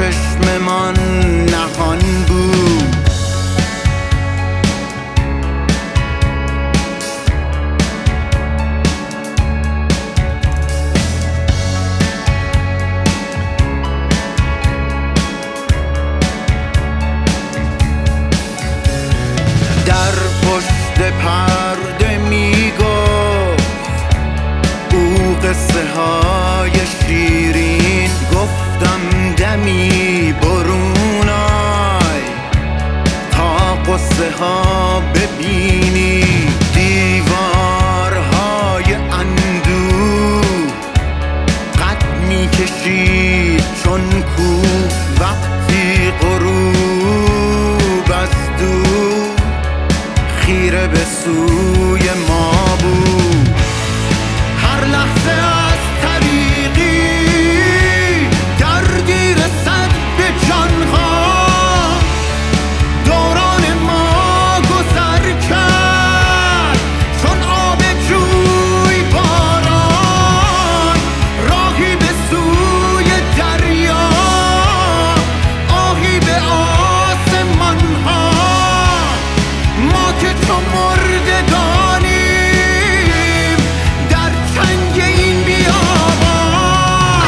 چشممان نهان بود. در پشت پرده میگفت او قصه های شیرین، گفتم دمی برون آی تا قصه ها ببینی. دیوارهای اندوه قد میکشید چون کوه وقتی غروب از دور خیره به سوی ما بود. هر لحظه از طریقی گردی رسد به جانها، دوران ما گذر کرد چون آب جوی باران، راهی به سوی دریا، آهی به آسمان ها. ما که چون مردگانیم در چنگ این بیابان.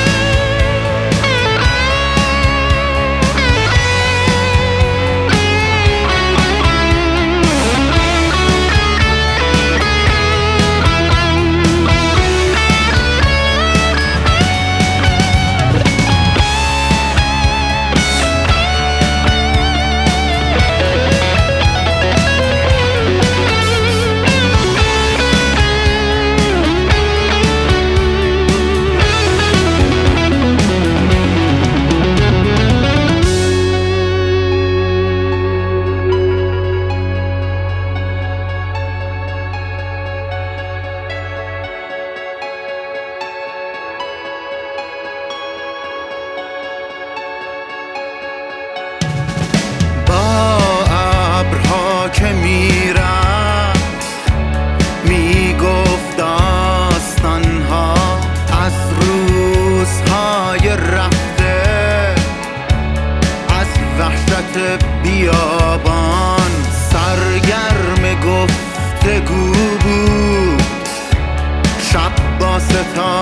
که میرفت میگفت داستانها از روزهای رفته، از وحشت بیابان سرگرم گفتگو بود. شب با ستاره